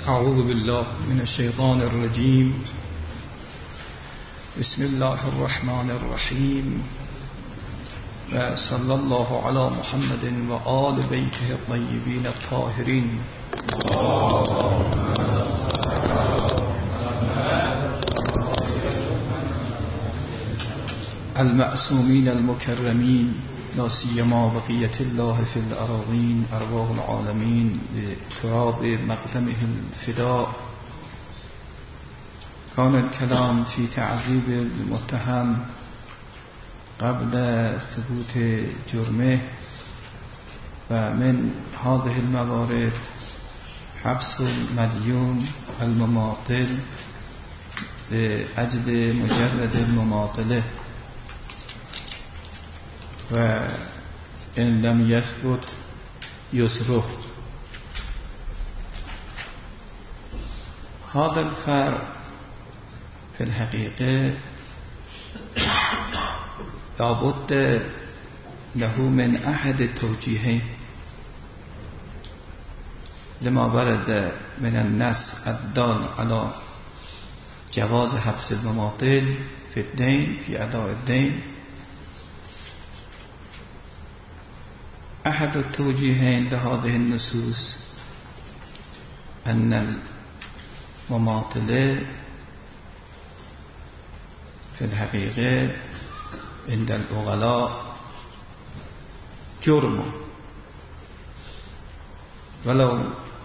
أعوذ بالله من الشيطان الرجيم. بسم الله الرحمن الرحيم. وصلى الله على محمد وآل بيته الطيبين الطاهرين المعصومين المكرمين، لا سيما بقية الله في الأراضين، أرواح العالمين بتراب مقدمه الفداء. كان الكلام في تعذيب المتهم قبل ثبوت جرمه، ومن هذه الموارد حبس المديون المماطل لأجل مجرد المماطلة، وإن لم يثبت يسره. هذا الفرق في الحقيقة لابد له من أحد التوجيهين لما ورد من النص الدال على جواز حبس المماطل في الدين في أداء الدين. أحد التوجيهين لهذه النصوص أن المماطلة في الحقيقة عند العقلاء جرم، ولو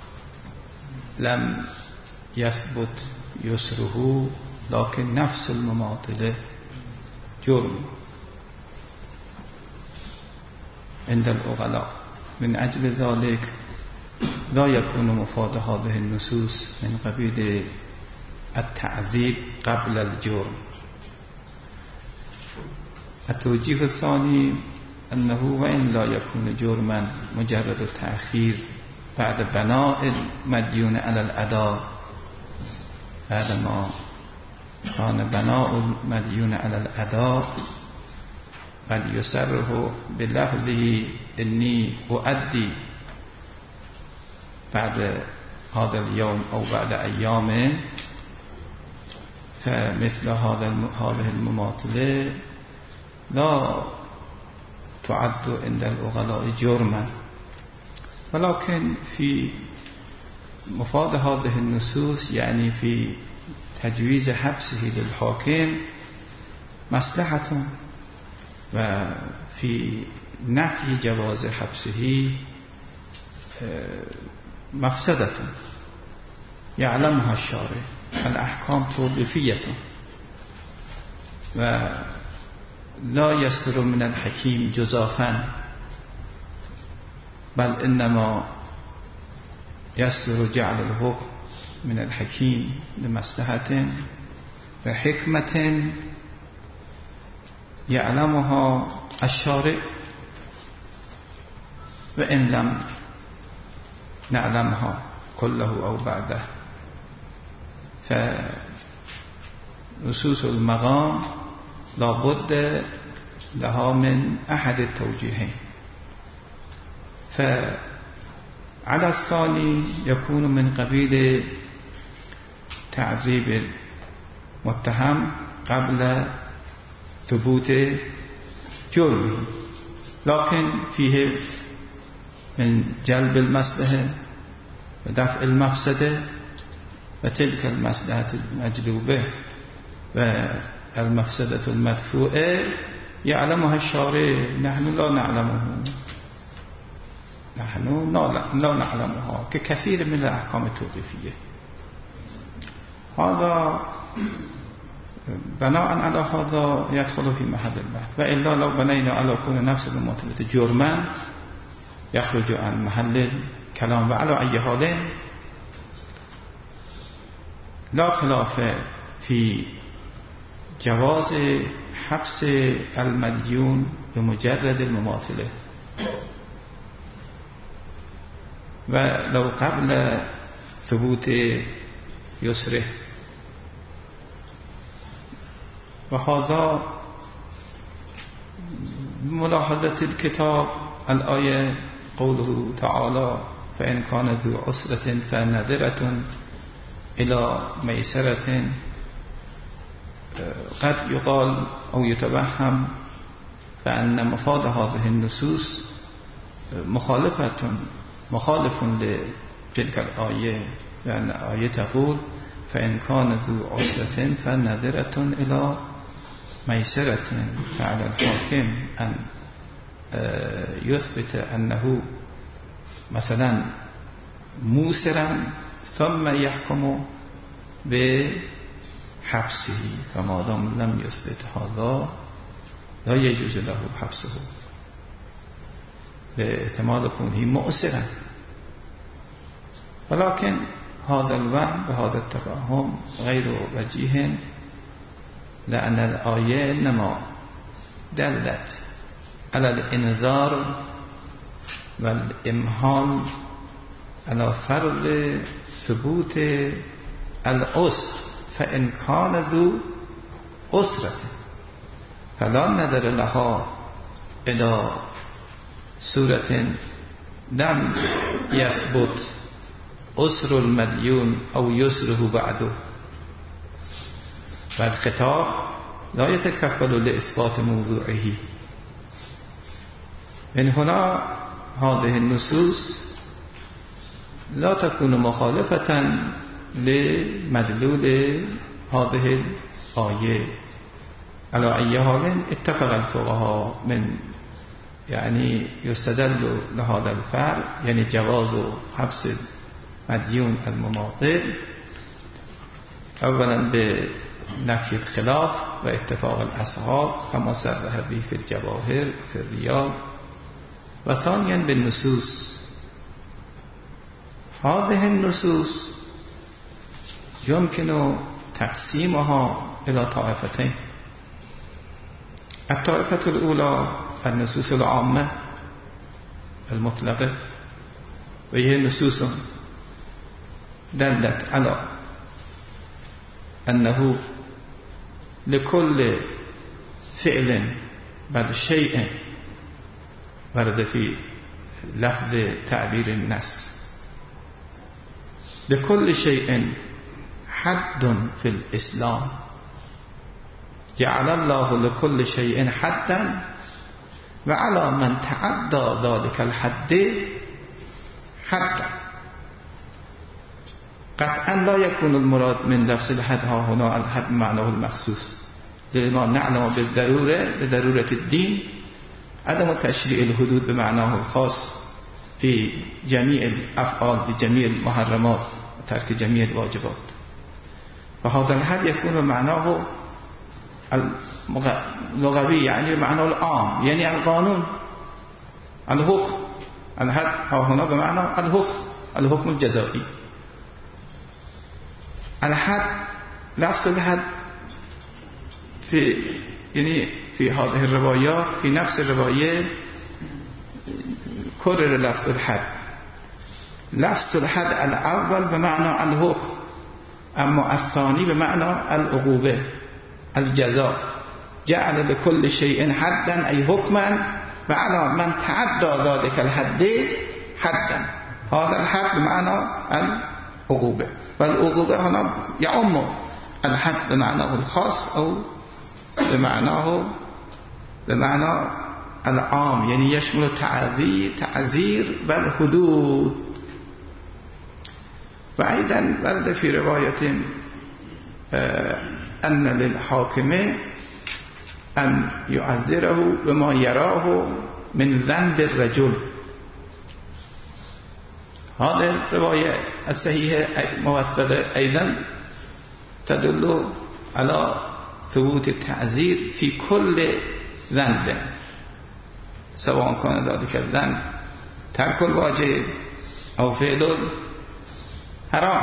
لم يثبت يسره، لكن نفس المماطلة جرم عند العقلاء. من أجل ذلك لا يكون مفاد هذه النصوص من قبيل التعذيب قبل الجرم. التوجيه الثاني أنه وإن لا يكون جرما، مجرد التأخير بعد بناء المديون على الأداء، بعدما كان بناء المديون على الأداء بل يسره بلفظه إني أؤدي بعد هذا اليوم أو بعد أيام، فمثل هذه المماطلة لا تعد عند العقلاء جرما. ولكن في مفاد هذه النصوص، يعني في تجويز حبسه للحاكم، مصلحة، وفي نفي جواز حبسه مفسدة يعلمها الشارع. الأحكام توقيفية، ولا يصدر من الحكيم جزافا، بل إنما يصدر جعل الحكم من الحكيم لمصلحة وحكمة يعلمها الشارع، وإن لم نعلمها كله أو بعده. فنصوص المقام لا بد لها من أحد التوجيهين. فعلى الثاني يكون من قبيل تعذيب المتهم قبل ثبوت جرمه، لكن فيه من جلب المصلحة ودفع المفسدة، وتلك المصلحة المجلوبة والمفسدة المدفوعة يعلمها الشارع. نحن لا نعلمه، نحن لا نعلمها ككثير من الأحكام التوقيفية. هذا بناء على هذا يدخل في محل البحث، وإلا لو بنينا على كون نفس المماطلة جرما يخرج عن محل الكلام. وعلى أي حال لا خلاف في جواز حبس المديون بمجرد المماطلة، ولو قبل ثبوت يسره. وهذا ملاحظة الكتاب الآية قوله تعالى فإن كان ذو عسرة فنذرة الى میسرة قد يقال او يتوهم بأن مفاد هذه النصوص مخالف لتلك الآية، لأن الآية تقول فإن كان ذو عسرة فنظرة إلى ميسرة، فعلى الحاكم أن يثبت أنه مثلا موسرا ثم يحكم بحبسه، فما دام لم يثبت هذا لا يجوز له حبسه باحتمال كونه مؤسرا. ولكن هذا الوهم بهذا التفاهم غير وجيه، لأن الآية إنما دلت على الإنذار والإمهال على فرض ثبوت العسر، فإن كان ذو عسرة فلا نظر لها إلى سورة لم يثبت عسر المديون أو يسره بعده، والخطاب لا يتكفل لإثبات موضوعه. من هنا هذه النصوص لا تكون مخالفة لمدلول هذه الآية. على أي حال اتفق الفقهاء من يعني يستدل لهذا الفعل، يعني جواز حبس مديون المماطل، أولا بنفي الخلاف واتفاق الأصحاب كما صرح به في الجواهر في الرياض، وثانيا بالنصوص. هذه النصوص يمكن تقسيمها إلى طائفتين. الطائفة الأولى النصوص العامة المطلقة، وهي نصوص دلت على أنه لكل فعل بل شيء ورد في لفظ تعبير النص، لكل شيء حد في الإسلام، جعل الله لكل شيء حدا، وعلى من تعدى ذلك الحد حدا. قطعا لا يكون المراد من لفظ الحد ها هنا الحد معناه المخصوص، لما نعلم بضرورة الدين عدم تشريع الحدود بمعناه الخاص في جميع الأفعال بجميع المحرمات وترك جميع الواجبات. فهذا الحد يكون معناه اللغوي، يعني معناه العام، يعني القانون، الحكم. الحد ها هنا بمعنى الحكم الجزائي. الحد لفظ الحد في هذه الروايات، في نفس الرواية كرر لفظ الحد. لفظ الحد الأول بمعنى الحكم، أما الثاني بمعنى العقوبة الجزاء. جعل لكل شيء حدا أي حكما، وعلى من تعدى ذلك الحد حدا. هذا الحد بمعنى العقوبة، والعقوبة هنا يعم الحد بمعناه الخاص أو بمعنى العام، يعني يشمل تعذير والحدود. وأيضا ورد في رواية أن للحاكم أن يعذره بما يراه من ذنب الرجل. هذه الرواية الصحيحة موثقة أيضا تدل على ثبوت التعذير في كل ذنب، سواء كان ذلك الذنب ترك الواجب أو فعل حرام.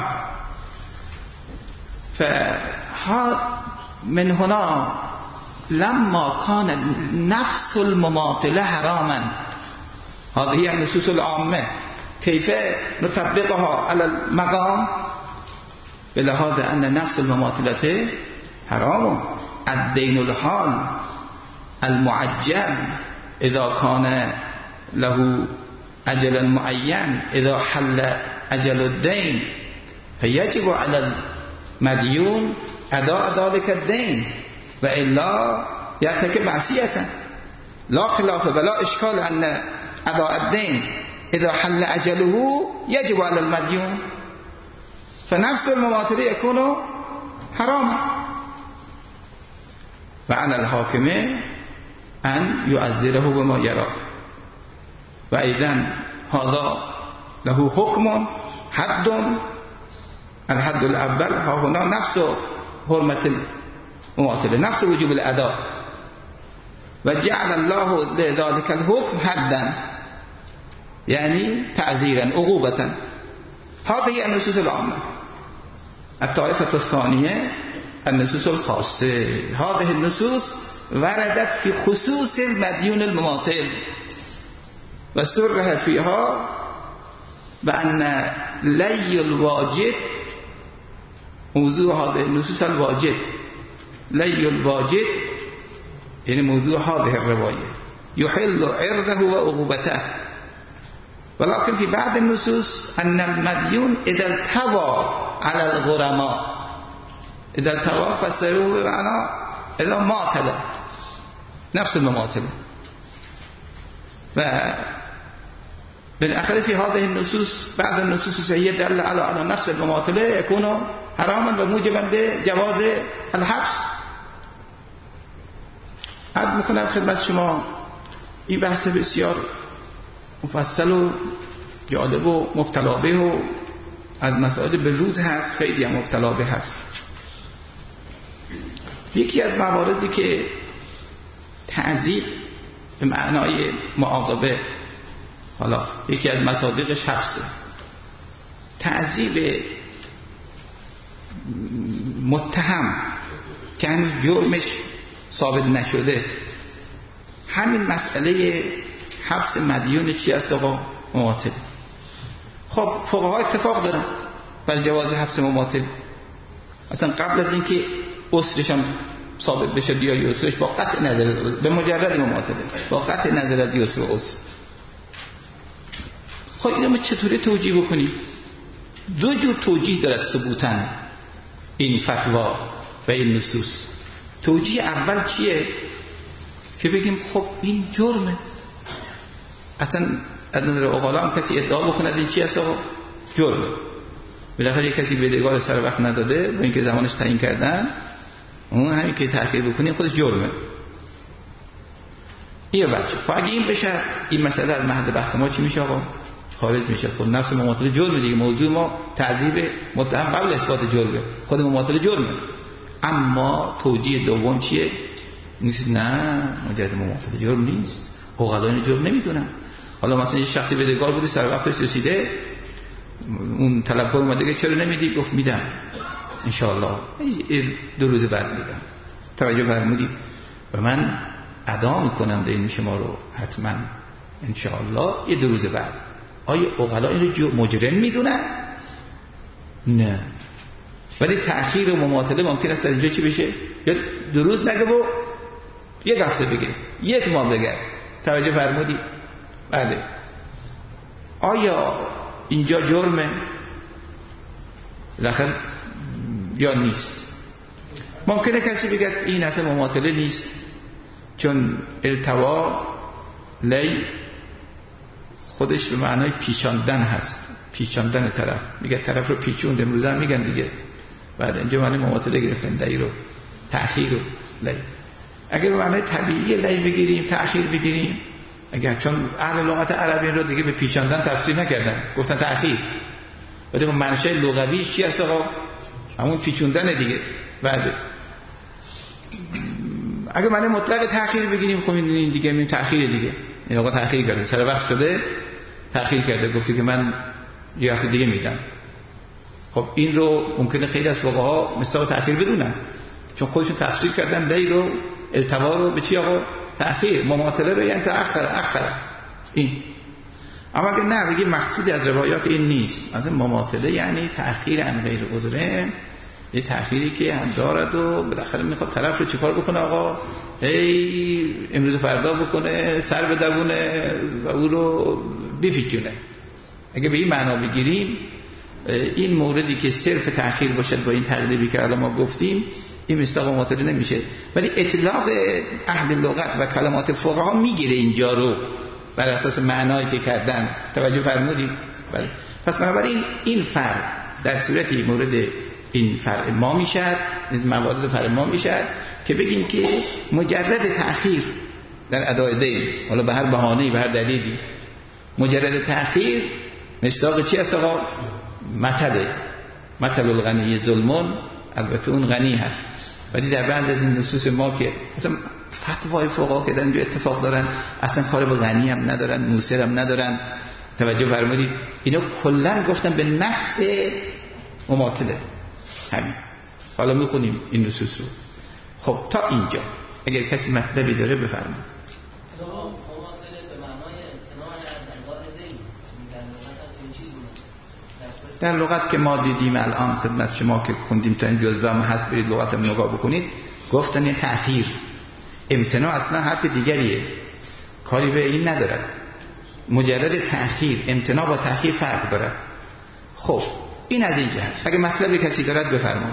فمن هنا لما كان نفس المماطلة حراما، هذه هي النصوص العامة، كيف نطبقها على المقام؟ بلحاظ أن نفس المماطلة حرام. الدين الحال المعجل إذا كان له أجل معين، إذا حل أجل الدين فیجب علی المدیون اداء ذلك الدین و الا یرتکب معصیة لا خلاف ولا اشکال ان اداء الدین اذا حل اجله یجب علی المدیون فنفس المماطله يكون حراما و علی الحاکم ان يعذره بما يرى و ایضا هذا له حکم حد الحد الاول ها هنا نفس حرمت المماطله نفس وجوب الاداء و جعل الله لذلك الحكم حدا يعني تعزيرا عقوبة. هذه النصوص العامة. الطائفة الثانية النصوص الخاصة. هذه النصوص وردت في خصوص المديون المماطل وصرح فيها بأن لي الواجد موضوع هذه النصوص الواجد لي الواجد يعني موضوع هذه الرواية يحل عرضه وعقوبته. ولكن في بعض النصوص أن المديون إذا التوى على الغرماء إذا التوى فسروه بمعنى إذا ماطل نفس المماطل. بالآخر في هذه النصوص بعض النصوص الصحيحة دل على نفس المماطلة يكون حراما وموجبا لجواز الحبس. عرض میکنم خدمت شما این بحث بسیار مفصل و جالب و مبتلا به و از مسائل به روز هست، خیلی هم مبتلا به هست. یکی از مواردی که تعذیب به معنای معاقبه، حالا یکی از مصادیقش حبسه، تعذیب متهم که هنوز جرمش ثابت نشده، همین مسئله حبس مدیون چی است آقا؟ مماطل. خب فقها اتفاق دارن بر جواز حبس مماطل، اصلا قبل از اینکه عسرشان ثابت بشه یا یسرش با قطع نظر به مجرد مماطله با قطع نظر یسر و عسر. خب اینو ما چطوری توجیه بکنیم؟ دو جور توجیه دارد ثبوتاً این فتوا و این نصوص. توجیه اول چیه؟ که بگیم خب این جرمه، اصلا از نظر عقلا هم کسی ادعا بکند این چی است آقا؟ جرمه. بالاخره کسی بدهکار سر وقت نداده با اینکه زمانش تعیین کردن، اون همین که تأخیر بکنیم خودش جرمه. این بچه اگه این بشه این مسئله از محل بحث ما چی میشه آقا؟ خارج میشه. خود نفس مماطله جرمه دیگه. موضوع ما تعذیب متهم قبل اثبات جرمه، خود مماطله جرمه. اما توجیه دوم چیه؟ نیست نه مجرد مماطله جرم نیست، عقلا این جرم نمیدونن. حالا مثلا یه شخصی بدهکار بوده سر وقتش رسیده، اون طلبکار اومده که چرا نمیدی؟ گفت میدم انشاءالله 2 روز بعد میدم. توجه فرمودید؟ و من ادا میکنم دین شما رو حتما انشاءالله 2 روز بعد. آیا عقلا این رو مجرم میدونن؟ نه. ولی تأخیر و مماطله ممکن است در اینجا چی بشه؟ یا 2 روز نگه و 1 هفته بگه، 1 ماه بگه. توجه فرمودید؟ بله. آیا اینجا جرمه بالاخره یا نیست؟ ممکنه کسی بگه این اصلا مماطله نیست، چون التوا لی خودش به معنای پیچاندن هست، پیچاندن طرف. میگه طرف رو پیچوند، امروز هم میگن دیگه. بعد اینجا معنی مماطله گرفتن، دی رو تأخیر رو لی. اگر به معنای طبیعی لی بگیریم، تأخیر بگیریم، اگر چون اهل لغت عربی رو دیگه به پیچاندن تفسیر نکردن، گفتن تأخیر، ولی خب منشأ لغویش چی است آقا؟ همون پیچوندن دیگه. بعد اگر معنی مطلق تأخیر بگیریم، خب این دیگه این تأخیر دیگه، این آقا تأخیر کرده، سر وقت شده تأخیر کرده، گفته که من 1 هفته دیگه میدم. خب این رو ممکنه خیلی از فقها مستاق تأخیر بدونن، چون خودشون تفسیر کردن دی رو التوا رو به چی آقا؟ تأخیر. مماطله رو یعنی تأخر این. اما اگه نه بگی مقصود از روایات این نیست، مثلا مماطله یعنی تأخیر عن غیر عذر، یه تأخیری که هم دارد و بالاخره میخواد طرف رو چیکار بکنه آقا؟ امروز فردا بکنه، سر بدونه و او رو بپیچونه. اگه به این معنا بگیریم این موردی که صرف تأخیر باشد با این تقریبی که الان ما گفتیم این مصداق مماطله نمیشه، ولی اطلاق اهل لغت و کلمات فقها میگیره اینجا رو بر اساس معنایی که کردن. توجه فرمودید؟ بله. پس بنابراین این فرق در صورتی مورد این فرق ما میشد، موارد فرق ما میشد که بگیم که مجرد تأخیر در ادای دین، حالا به هر بهانه‌ای به هر دلیلی، مجرد تأخیر مصداق چی است آقا؟ مثل الغنی ظلمون. البته اون غنی هست، ولی در بعض از این نصوص ما که مثلا فتوای فقها که در اینجا اتفاق دارن اصلا کار به غنی هم ندارن، موسر هم ندارن. توجه فرمودید؟ اینا کلا گفتن به نفس مماثله همین. حالا میخونیم این نصوص رو. خب تا اینجا اگر کسی مطلبی داره بفرمایید. در لغت که ما دیدیم الان خدمت شما که خوندیم تا این جزوه هم هست، برید لغت هم نگاه بکنید، گفتن این تأخیر. امتناع اصلا حرف دیگریه، کاری به این ندارد. مجرد تأخیر، امتناع با تأخیر فرق دارد. خب این از این جهت. اگه مطلب کسی دارد بفرمایید.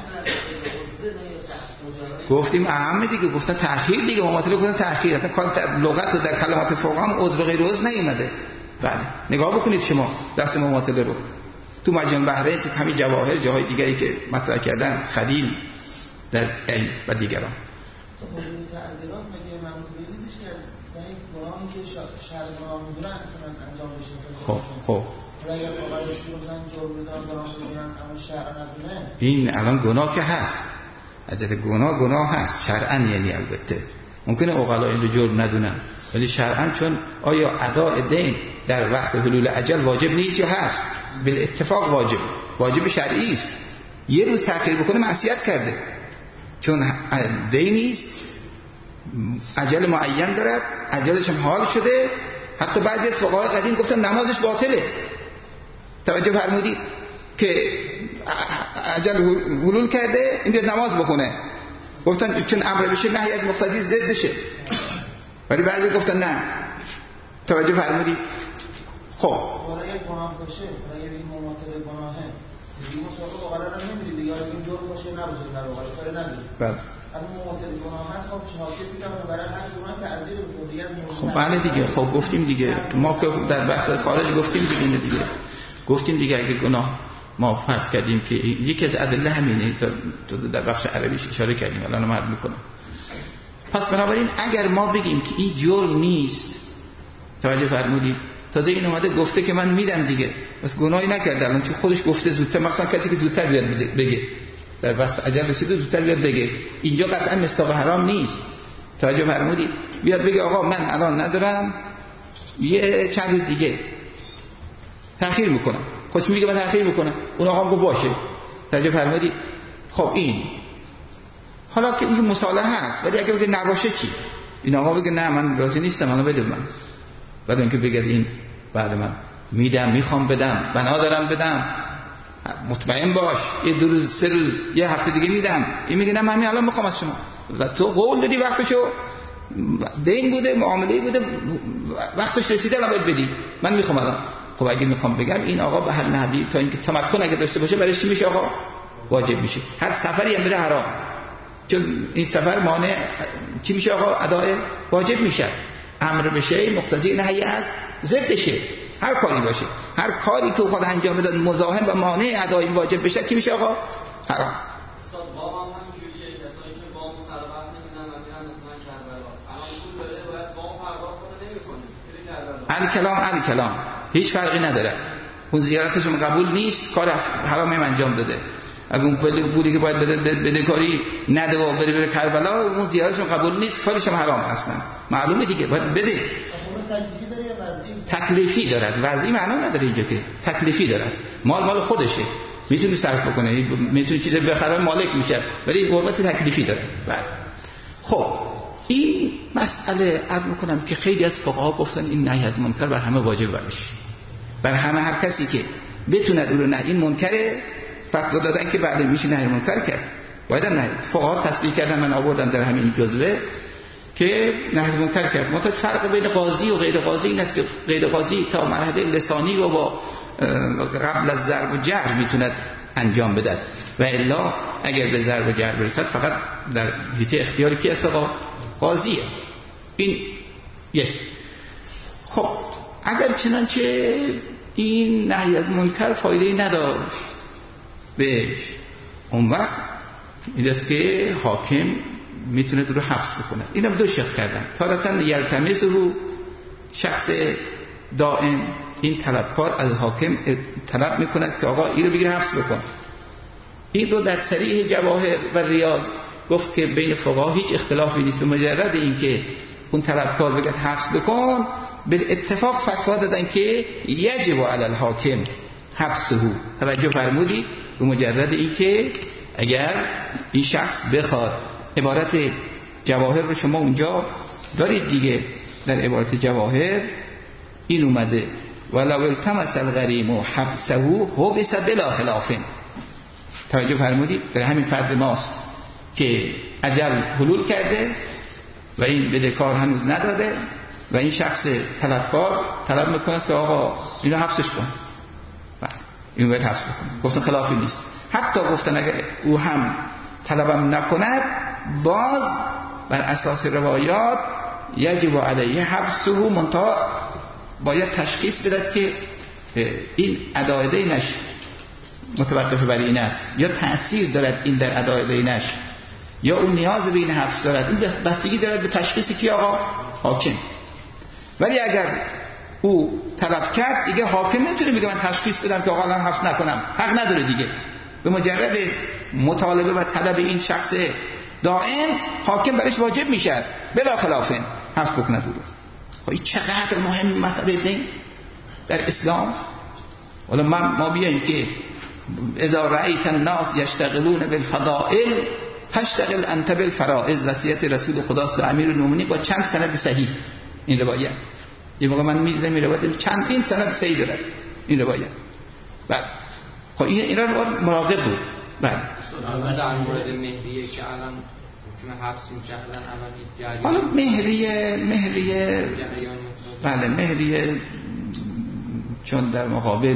گفتیم اهم دیگه، گفتن تأخیر دیگه، مماثله گفتن تأخیر. اصلا کار در لغت و در کلمات فقها هم عذر و غیر عذر نیومده. بله نگاه بکنید شما لفظ مماثله رو تو مجموع بحرین، تو همین جواهر، جاهای دیگری که مطرح کردن، خلیل در این و دیگران. تو حدود تعزیرات مگه منطقی نیستش که از زنی گناهی که شرع گناه میدونن مثلا انجام بشه؟ خب اگر آقای شروع مثلا جرم بدن گناه میدونن اما شرع ندونه، این الان گناه که هست، عجت گناه هست شرعاً، یعنی البته ممکنه عقلا این رو جرم ندونن، ولی شرعاً چون آیا اداء دین در وقت حلول اجل واجب نیست یا هست؟ بالاتفاق واجب شرعی است. یه روز تأخیر بکنه معصیت کرده، چون دینی است، اجل معین دارد، اجلش هم حال شده. حتی بعضی از فقهای قدیم گفتن نمازش باطله. توجه فرمودید که اجل حلول کرده، این بیاد نماز بخونه، گفتن چون امر بشه نهی از مقتضی ضدشه. ولی بعضی گفتن نه. توجه فرمودید؟ خب برای گناه باشه، برای این مماثله گناهه دیگه مسابقه قرار نمیدید دیگه، این جرم باشه نباشه در واقع کار نداره. بله اما مماثله گناه هست، خب شناختی که برای هر گناه تعزیر میکنه دیگه. خب بله دیگه، خب گفتیم دیگه، ما که در بحث خارج گفتیم دیگه گفتیم دیگه اگه گناه ما فرض کردیم که یکی از ادله همینه، تو در بخش عربیش اشاره کردیم، الان من عرض میکنم. پس بنابراین اگر ما بگیم که این جرم نیست، توجه فرمودید، تازه این اومده گفته که من میدم دیگه، بس گناهی نکرده الان، چون خودش گفته زودتر، مثلا کسی که زودتر بیاد بگه در وقت اجل رسیده زودتر بیاد بگه، اینجا قطعا مصداق حرام نیست. توجه فرمودید؟ بیاد بگه آقا من الان ندارم، یه چند روز دیگه تأخیر میکنم، خودش میگه من تأخیر میکنم، اون آقا گفت باشه. توجه فرمودید؟ خب این حالا که میگه مصالحه هست، ولی اگه بگه نباشه چی؟ این آقا بگه نه من راضی نیستم، منو بده من، بعد اینکه بگه این بعد من میدم، میخوام بدم، بنا دارم بدم، مطمئن باش، یه 2 روز 3 روز یه هفته دیگه میدم، این میگه نه من همین الان میخوام از شما، و تو قول دادی وقتشو، دین بوده، معامله بوده، وقتش رسیده الان باید بدی، من میخوام الان. خب اگه میخوام بگم این آقا به هر نحوی تا اینکه تمکن اگه داشته باشه برای چی میشه آقا؟ واجب میشه. هر سفری هم بره حرام، چون این سفر مانع چی میشه آقا؟ ادای واجب میشه. امر بشه مقتضی نهی از ضدشه. هر کاری باشه، هر کاری که خود انجام بده مزاحم و مانع ادای واجب بشه چی میشه آقا؟ حرام. استاد وام هم همینجوریه، کسایی که وام سر وقت نمیدن و میرن مثلا کربلا، الان پول داره باید وام پرداخت کنه، نمیکنه، میره کربلا. کلام هیچ فرقی نداره. اون زیارتشون قبول نیست، کار حرامی انجام داده. اگه اون پولی که باید بده کاری نده و بره کربلا، اون زیارتشون قبول نیست، کارش هم حرام اصلا. معلومه دیگه باید بده. تکلیفی دارد، وضعی معنا نداره اینجا که تکلیفی دارد. مال خودشه، میتونه صرف کنه، میتونه چیزی بخره مالک میشه، ولی قربت تکلیفی داره. بله. خب این مسئله عرض میکنم که خیلی از فقها گفتن این نهی از منکر بر همه واجب برش، بر همه، هر کسی که بتونه اون رو نهی این منکره فتوا دادن که بعد میشه نهی منکر کرد، باید هم نهی. فقها تصریح کردن، من آوردم در همین جزوه که نهی منکر کرد. منتها فرق بین قاضی و غیر قاضی این است که غیر قاضی تا مرحله لسانی و با قبل از ضرب و جر میتوند انجام بدهد و الا اگر به ضرب و جر برسد فقط در حیطه اختیاری کی است؟ قاضیه. این یک. خب اگر چنانچه این نهی از منکر فایده‌ای نداشت بهش، اون وقت این است که حاکم میتونه رو حبس بکنه. اینم دو شق کردن. تارتاً یلتمس رو شخص دائم، این طلبکار از حاکم طلب میکند که آقا این رو بگیر حبس بکن. این رو در صریح جواهر و ریاض گفت که بین فقها هیچ اختلافی نیست، به مجرد این که اون طلبکار بگه حبس بکن، به اتفاق فتوا دادن که یجب علی الحاکم حبسه. توجه فرمودی؟ به مجرد این که اگر این شخص بخواد، عبارت جواهر رو شما اونجا دارید دیگه، در عبارت جواهر این اومده ولو التمس الغریم و حبسه حبس بلا خلاف. توجه فرمودید؟ در همین فرض ماست که اجل حلول کرده و این بدهکار هنوز نداده و این شخص طلبکار طلب میکنه که آقا اینو حبسش کن، اینو باید حبس بکن. گفتن خلافی نیست. حتی گفتن اگر او هم طلبم نکند، باز بر اساس روایات یجب علیه حبسه، منتها باید تشخیص بدهد که این ادای دینش متوقف بر این است یا تأثیر دارد این در ادای دینش، یا اون نیاز به این حبس دارد. این بستگی دارد به تشخیصی که آقا حاکم. ولی اگر او طلب کرد دیگه حاکم نمیتونه بگه من تشخیص بدم که آقا الان حبس نکنم، حق نداره دیگه. به مجرد مطالبه و طلب این شخص دائم، حاکم برش واجب میشه بلا خلاف حبس بکنه دور. خب این چقدر مهم مسئله دین در اسلام. حالا ما بیاییم که اذا رأیت الناس یشتغلون بالفضائل فاشتغل انت بالفرائض، وصیت رسول خداست به امیرالمومنین با چند سند صحیح. این روایت یه موقع من میدیدم این روایت چندین سند صحیح داره این روایت. بله خب اینا رو مراقب بود. بله در مورد مهریه که الان حکم حبس می‌کردن الان حالا مهریه بله مهریه چون در مقابل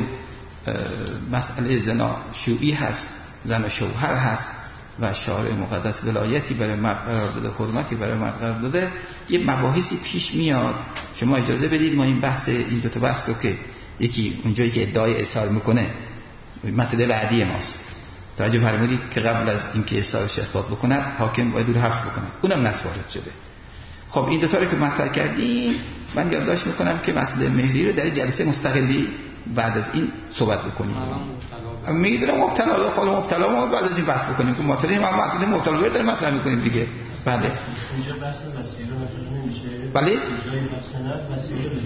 مسئله زنا شیوعی هست، زن و شوهر هست و شارع مقدس ولایتی برای مرد قرار داده، حرمتی برای مرد قرار داده، یه مباحثی پیش میاد. شما اجازه بدید ما این دو تا بحث رو که یکی اونجایی که ادعای اصرار میکنه مسئله بعدی ماست، توجه فرمودید که قبل از اینکه اصرارش اثبات بکنه حاکم باید رو حبس بکنه، اونم نص وارد شده. خب این دو تا رو که مطرح کردیم، من یادداشت میکنم که مسئله مهری رو در جلسه مستقلی بعد از این صحبت بکنیم. میدونم مبتلا خود مبتلا ما بعد از این بحث بکنیم که مطلع ما مطلع مبتلا رو داریم مطرح میکنیم دیگه. بله اینجا بحث مسیر رو مطرح نمیشه. بله جای سند مسیر رو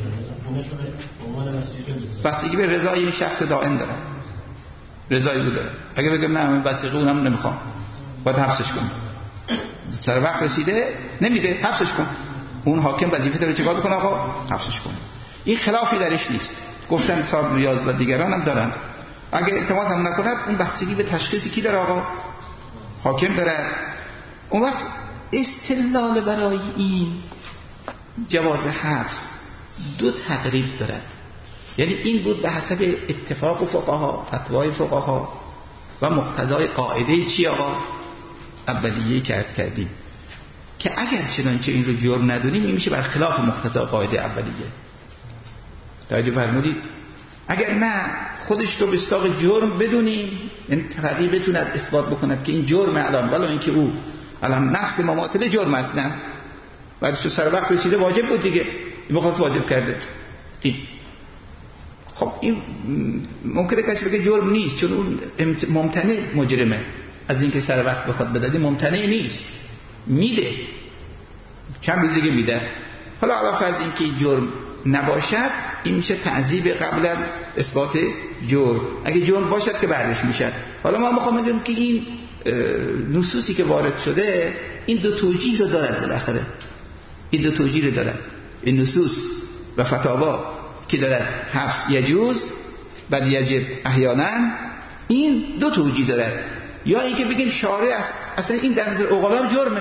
بزنه. بستگی به رضای این شخص دائم داره، رضای او داره. اگه بگم نه من بستگی اونم نمیخوام، باید حبسش کنم، سر وقت رسیده نمیده حبسش کن، اون حاکم وظیفه داره چیکار بکنه آقا؟ حبسش کنه. این خلافی درش نیست. گفتن صاحب ریاض و دیگران هم دارن. اگه اعتماد هم نکند اون بستگی به تشخیصی کی داره آقا؟ حاکم داره. اون وقت استدلال برای این جواز حبس دو تقریب دارد. یعنی این بود به حسب اتفاق فقها، فتوای فقها و مقتضای قاعده چی آقا؟ اولیه‌ای که عرض کردیم که اگر چنانچه این رو جرم ندونیم این میشه برخلاف مقتضای قاعده اولیه. توجه فرمودید؟ اگر نه خودش رو به استاق جرم بدونیم، یعنی تقریبا بتوند اثبات بکند که این جرم الان، ولی اینکه او الان نفس مماثله جرم است، نه بعدش تو سر وقت رسیده واجب بود دیگه، این مخالف واجب کرده. خب این ممکنه کسی بگه جرم نیست چون اون ممتنع مجرمه از اینکه سر وقت بخواد بده، ممتنع نیست، میده چند روز دیگه میده. حالا علاوه فرض اینکه جرم نباشد این میشه تعذیب قبل از اثبات جرم. اگه جرم باشد که بعدش میشد. حالا ما میخوام بگم که این نصوصی که وارد شده این دو توجیه رو دارد، بالاخره این دو توجیه رو دارد. این نصوص و فتاوا که دارد حبس یجوز بل یجب احیانا، این دو توجیه دارد. یا اینکه بگیم شارع اصلا این در نظر عقلا جرمه،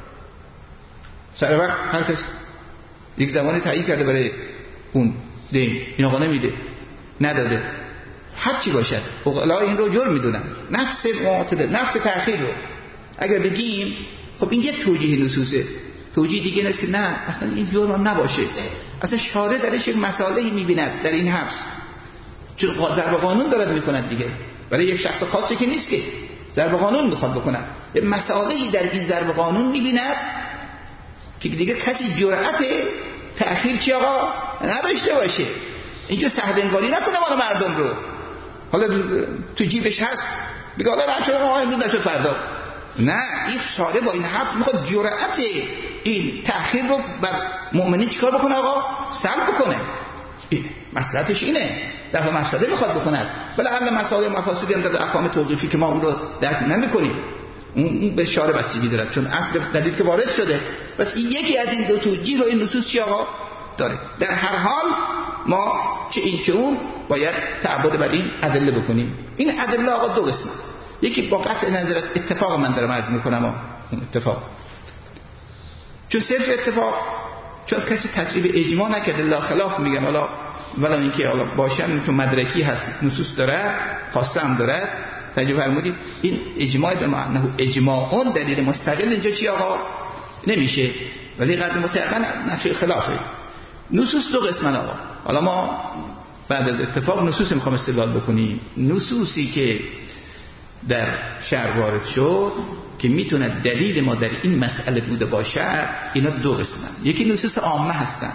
سر وقت هر کس یک زمانی تعیین کرده برای اون دین، این آقا نمیده، نداده، هر چی باشد عقلا این رو جرم میدونن. نفس معتدل، نفس تأخیر رو اگر بگیم خب این یه توجیه نصوصه. توجیه دیگه نیست که نه اصلا این جرم نباشه، اصلا شارع درش یک مسائلی میبیند در این حبس، چون ضرب قانون دارد میکند دیگه، برای یک شخص خاصی که نیست که ضرب قانون میخواد بکند، یه مسائلی در این ضرب قانون میبیند که دیگه کسی جرأت تأخیر چی آقا نداشته باشه. اینجا سهل‌انگاری نکنه مال مردم رو، حالا تو جیبش هست بگه حالا رد شد آقا امروز نشد فردا. نه، این شارع با این حرف میخواد جرأت این تأخیر رو بر مؤمنین چیکار بکنه آقا؟ سلب بکنه. مصلحتش اینه، دفع مفسده میخواد بکند. بالاخره مسائل مفاسدی هم در احکام توقیفی که ما اون رو درک نمی‌کنیم، اون به شارع بستگی داره، چون اصل دلیل که وارد شده. بس این یکی از این دو توجیه رو این نصوص چی آقا داره. در هر حال ما چه این چه اون باید تعبد بر این ادله بکنیم. این ادله آقا دو قسمه، یکی با قطع نظرت اتفاق من دارم عرض میکنم، اون اتفاق چون صرف اتفاق، چون کسی تصریب اجماع نکرده لا خلاف میگن، حالا ولی اینکه حالا باشن تو مدرکی هست نصوص داره خاصه هم داره. توجه فرمودید این اجماع به معنی اجماع اون دلیل مستقل اینجا چی آقا نمیشه، ولی قد متعقن نفی خلافه. نصوص دو قسمن آقا. حالا ما بعد از اتفاق نصوص میخوام استدلال بکنیم. نصوصی که در شرع وارد شد که میتونه دلیل ما در این مسئله بوده باشد، اینا دو قسمن. یکی نصوص عامه هستن،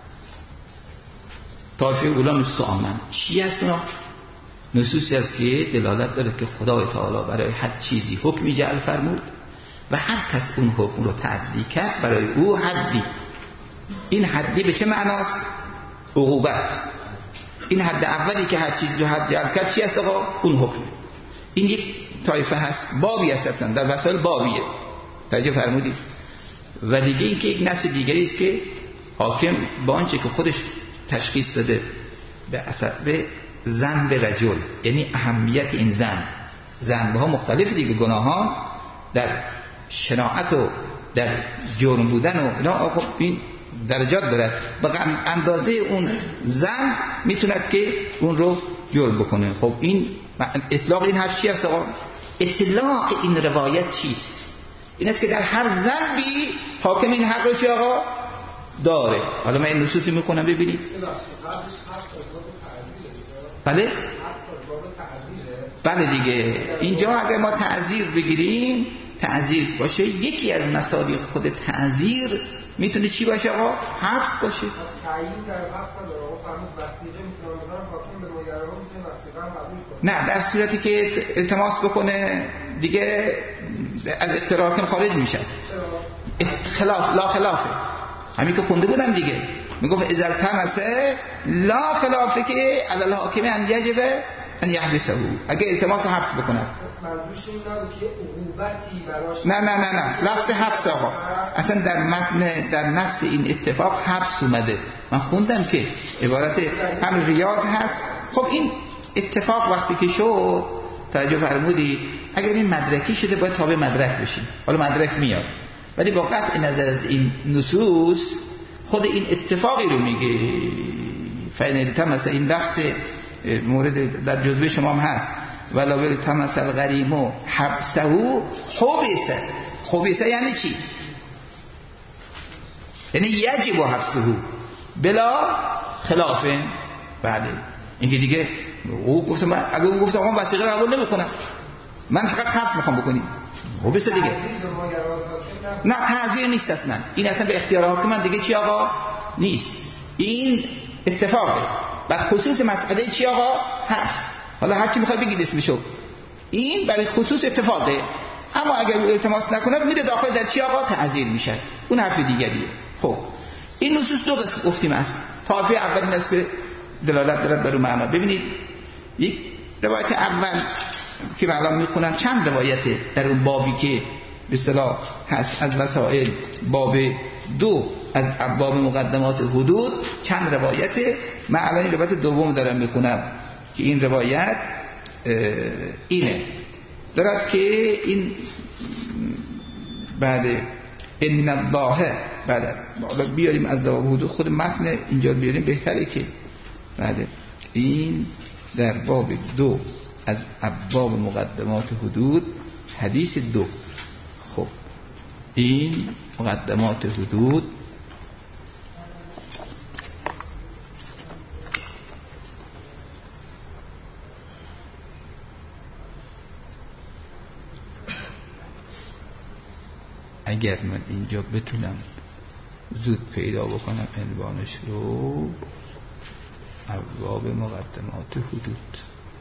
طایفه اولا نصوص عامه چی هست؟ اونا نصوصی است که دلالت داره که خدای تعالی برای هر چیزی حکمی جعل فرمود و هر کس اون حکم رو تعدی کرد برای او حدی. این حدی به چه معناست؟ عقوبت. این حد اولی که هر چیزی رو حد جعل کرد چی است آقا؟ اون حکم. این یک طایفه هست، بابی هست در وسائل بابیه. توجه فرمودید؟ و دیگه این که یک نص دیگری است که حاکم با آنچه که خودش تشخیص داده به اثر زن به رجل، یعنی اهمیت این زنبه ها مختلف دیگه، گناهان در شناعت و در جرم بودن و اینا خب این درجات دارد، به اندازه اون زن میتوند که اون رو جرم بکنه. خب این اطلاق این حرف چی است آقا؟ اطلاق این روایت چیست؟ این است که در هر ذنبی حاکم این حق رو چی آقا داره. حالا من این نصوصی میکنم ببینید. بله؟ بله دیگه. اینجا اگر ما تعزیر بگیریم، تعزیر باشه، یکی از مصادیق خود تعزیر میتونه چی باشه آقا؟ حبس باشه. تعیین در حبس نداره آقا، فرمود وثیقه میتونه بذارم حاکم به نویرها میتونه وثیقه هم قبول کنه. نه، در صورتی که التماس بکنه دیگه از اقتراح خارج میشه. خلاف لا خلافه، همین که خونده بودم دیگه، میگفت اذا التمسه لا خلافه که علی الحاکم ان یجب ان یحبسه، اگه التماس حبس بکنه. منظورش این نبود که عقوبتی براش. نه لفظ حبس آقا اصلا در متن در نص این اتفاق حبس اومده. من خوندم که عبارت هم ریاض هست. خب این اتفاق وقتی که شد توجه فرمودی اگر این مدرکی شده باید تابع مدرک بشیم. حالا مدرک میاد، ولی با قطع نظر از این نصوص خود این اتفاقی رو میگه. فین التمس، این لفظ مورد در جزوه شما هم هست، ولا التمس الغریم حبسه حبسه. حبسه یعنی چی؟ یعنی یجب حبسه بلا خلافه. بله این که دیگه او گفت من اگه او گفت آقا وثیقه قبول نمیکنم، من فقط حبس میخوام بکنیم، حبسه دیگه. نه تعزیر نیست اصلا، این اصلا به اختیار حاکم دیگه چی آقا نیست. این اتفاقه بر خصوص مسئله چی آقا هست. حالا هر چی میخوای بگید اسمشو، این برای خصوص اتفاقه. اما اگر او التماس نکند میره داخل در چی آقا تعزیر میشه، اون حرف دیگریه. خب این نصوص دو قسم گفتیم است. طایفه اول این است که دلالت دارد بر اون معنا. ببینید یک روایت اول که من الان میخونم چند روایته در اون بابی که به اصطلاح هست از وسائل، باب 2 از ابواب مقدمات حدود، چند روایته. من الان این روایت دوم دارم میخونم که این روایت اینه دارد که این بعد ان الله بعد بیاریم از ابواب حدود، خود متن اینجا بیاریم بهتره که بعد این در باب 2 از ابواب مقدمات حدود حدیث 2. خب این مقدمات حدود اگر من اینجا بتونم زود پیدا بکنم عنوانش رو، ابواب مقدمات حدود.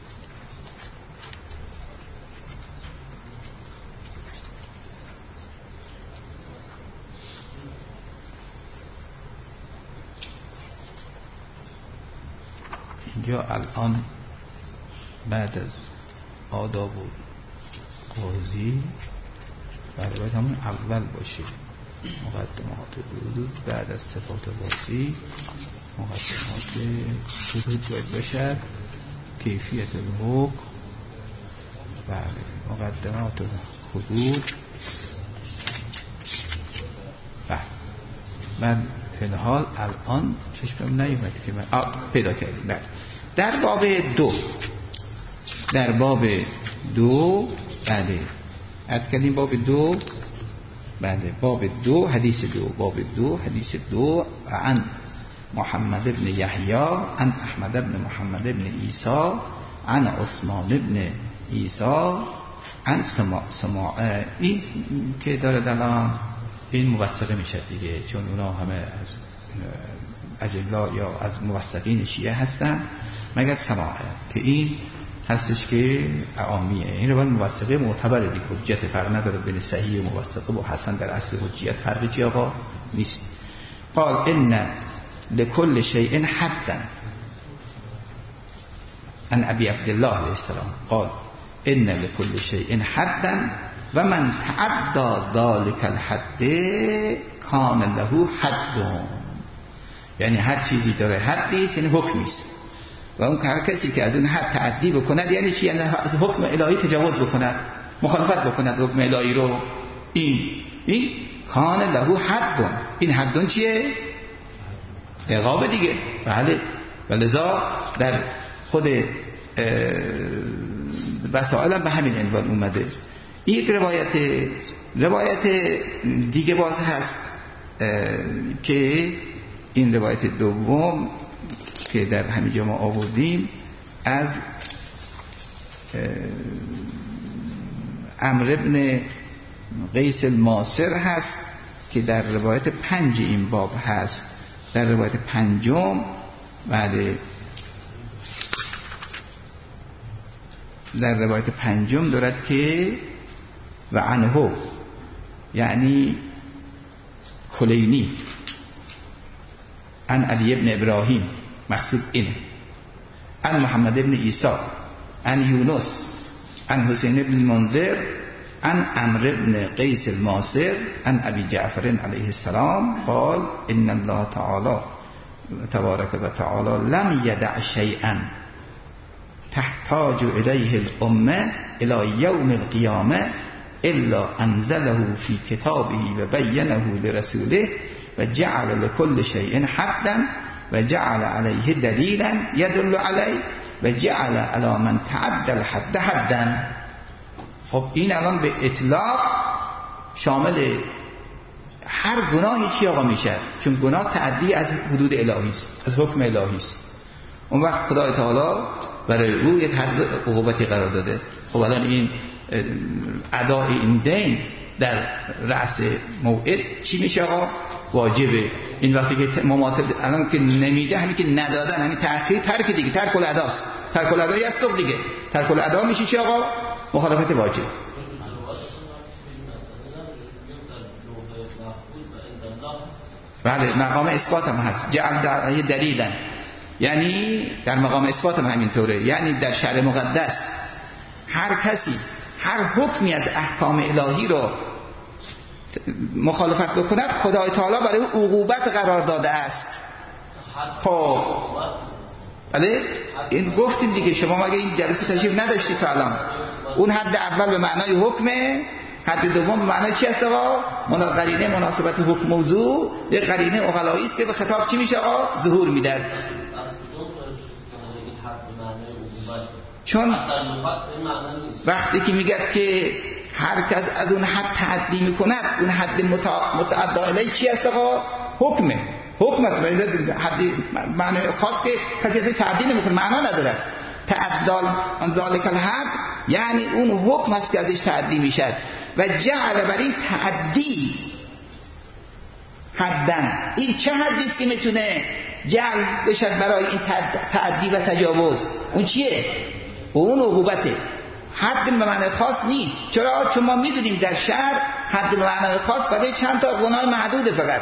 اینجا الان بعد از آداب و قاضی باید همون اول باشه مقدمات حدود، بعد از صفات قاضی مقدمات حدود باید باشد. کیفیت الحکم، بله مقدمات حدود. بله من فی الحال الان چشمم نیومد که من پیدا کردیم. بله در باب دو بله از کردیم باب 2. بله باب 2 حدیث 2. باب 2 حدیث 2 عن محمد بن یحیی عن احمد بن محمد بن عیسی عن عثمان بن عیسی عن سماع. این که داره الان این موثقه میشه دیگه، چون اونا همه از اجلا یا از موثقین شیعه هستن مگر سماعه که این هستش که عامیه. این رو باید موثقه معتبره دیگه، حجت فرق نداره بین صحیح و موثقه و حسن. در اصل حجیت فرقی چی آقا نیست. قال ان لكل شيء حدا عن ابي عبد الله علیه السلام قال ان لكل شيء حدا و من تعدى ذلك الحد كان له حد. یعنی هر چیزی داره حدی است، یعنی حکمی است، و اون کسی که از اون حد تعدی بکند یعنی چی؟ یعنی از حکم الهی تجاوز بکند، مخالفت بکند حکم الهی رو. این کان له حد. این حدون چیه؟ عقاب دیگه. بله ولذا در خود وسائل به همین عنوان اومده. یک روایت دیگه باز هست که این روایت دوم که در همینجا ما آوردیم از عمرو بن قیس الماسر هست که در روایت 5 این باب هست. در روایت 5 بعد در روایت 5 دارد که و عنه یعنی کلینی عن علی بن ابراهیم، مقصود اینه، عن محمد بن عیسی عن یونس عن حسین بن منذر عن عمرو بن قیس الماسر عن ابی جعفر علیه السلام قال ان الله تعالی تبارک و تعالی لم یدع شیئا تحتاج الیه الامه الی یوم القیامه الا انزله فی کتابه و بینه لرسوله و جعل لكل شیء حدا و جعل علیه دلیلا یدل علیه و جعل علی من تعدى الحد حدا. خب این الان به اطلاق شامل هر گناهی چی آقا میشه؟ چون گناه تعدی از حدود الهی است، از حکم الهی است. اون وقت خدای تعالی برای او یک حد عقوبتی قرار داده. خب الان این ادای این دین در رأس موعد چی میشه آقا؟ واجبه. این وقتی که مماطل الان که نمیده، همین که ندادن، همین تأخیر، ترک دیگه، ترک الاداست. ترک الادایی است دیگه. ترک الادا میشه چی آقا؟ مخالفت واجب. بله مقام اثبات هم هست. جعل در دلیلا، یعنی در مقام اثبات هم همینطوره. یعنی در شرع مقدس هر کسی هر حکمی از احکام الهی رو مخالفت بکند، خدای تعالی برای او عقوبت قرار داده است. خب بله این گفتیم دیگه. شما مگه این جلسه تشریف نداشتید تا الان؟ اون حد اول به معنای حکمه، حد دوم به معنای چی است آقا؟ قرینه مناسبت حکم موضوع، یک قرینه عقلایی است که به خطاب چی میشه آقا؟ ظهور میداد. چون وقتی که میگه که هر کس از اون حد تعدی میکند، اون حد متعدی علیه چی است آقا؟ حکمه. حکمت حد معنی خاص که کسی ازش تعدی نمیکنه، معنا نداره. تعدال ان ذالک الحد یعنی اون حکم است که ازش تعدی میشد و جعل بر این تعدی حدن. این چه حدی است که میتونه جعل بشد برای این تعدی و تجاوز؟ اون چیه؟ اون عقوبته. حد به معنی خاص نیست. چرا؟ چون ما میدونیم در شهر حد به معنی خاص برای چند تا گناه محدوده، فقط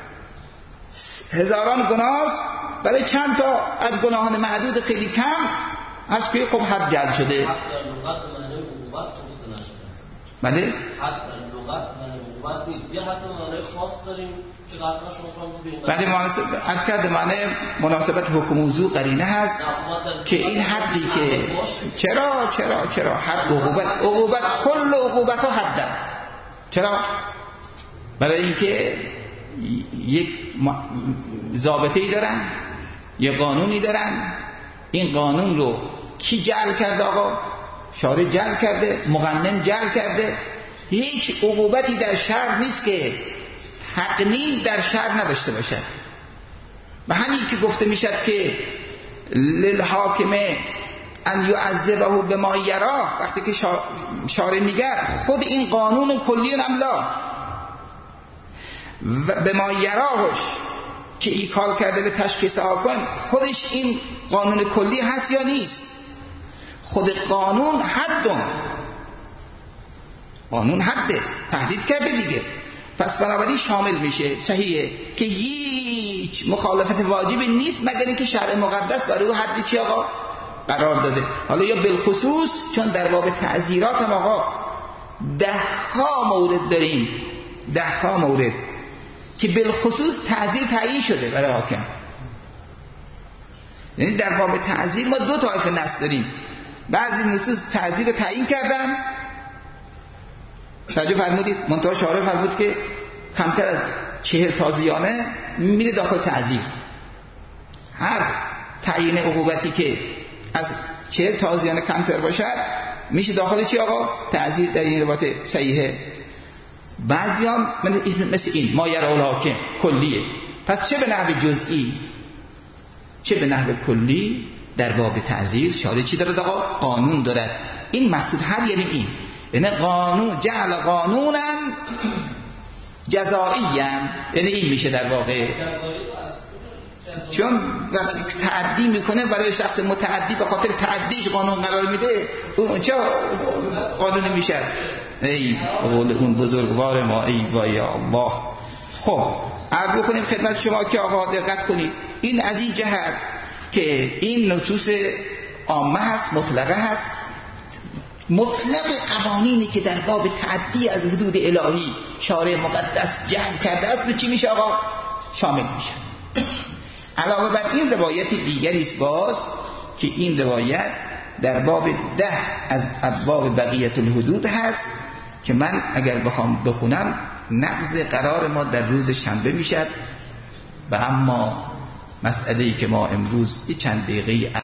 هزاران گناه برای چند تا از گناهان محدود خیلی کم از که خب حد جعل شده. بله؟ حد لغت معنی عقوبت نیست. یه حد معنی خاص داریم که قطعا شما بله از کرده معنی مناسبت حکم موضوع قرینه هست که این حدی که چرا حد عقوبت کل عقوبت ها حدن. چرا؟ برای اینکه یک ضابطه‌ای دارن، یک قانونی دارن. این قانون رو کی جعل کرده آقا؟ شارع جعل کرده، مقنن جعل کرده. هیچ عقوبتی در شرع نیست که تقنین در شرع نداشته باشد. و همین که گفته میشد که للحاکم ان یعذبه بما یراه، وقتی که شارع میگه خود این قانون کلی املا و بما یراهش که ایکال کرده به تشخیص حاکم، خودش این قانون کلی هست یا نیست؟ خود قانون حده تهدید کرده دیگه. پس بنابراین شامل میشه. صحیحه که هیچ مخالفت واجبی نیست مگر اینکه شرع مقدس برای او حدی چی آقا قرار داده. حالا یا بالخصوص چون در باب تعزیرات هم آقا 10 مورد داریم، 10 مورد که بالخصوص تعزیر تعیین شده برای حاکم. یعنی در باب تعزیر ما 2 طایفه نص داریم. بعضی نصوص تعزیر تعیین کردن، توجه فرمودید، منتها شارع فرمود که کمتر از 40 تازیانه میره داخل تعزیر. هر تعیین عقوبتی که از 40 تازیانه کمتر باشد میشه داخل چی آقا؟ تعزیر. در این روایت صحیحه. بعضی هم مثل این ما یرا الحاکم کلیه. پس چه به نحو جزئی چه به نحو کلی در باب تعزیر شارع چی دارد آقا؟ قانون دارد. این مقصود هر یعنی این، یعنی قانون جعل قانونا جزائیا، یعنی این میشه در واقع. چون وقتی تعدی میکنه برای شخص متعدی به خاطر تعدیش قانون قرار میده، اون چه قانونی میشه؟ ای قول اون بزرگوار ما، ای وای الله. خب عرض بکنیم خدمت شما که آقا دقت کنید، این از این جهت که این نصوص عامه هست، مطلقه هست. مطلق قوانینی که در باب تعدی از حدود الهی شارع مقدس جعل کرده است به چی میشه آقا؟ شامل میشه. علاوه بر این روایت دیگری است باز که این روایت در باب 10 از ابواب بقیت الحدود هست که من اگر بخوام بخونم نقض قرار ما در روز شنبه میشد. و اما مسئله‌ای که ما امروز چند دقیقه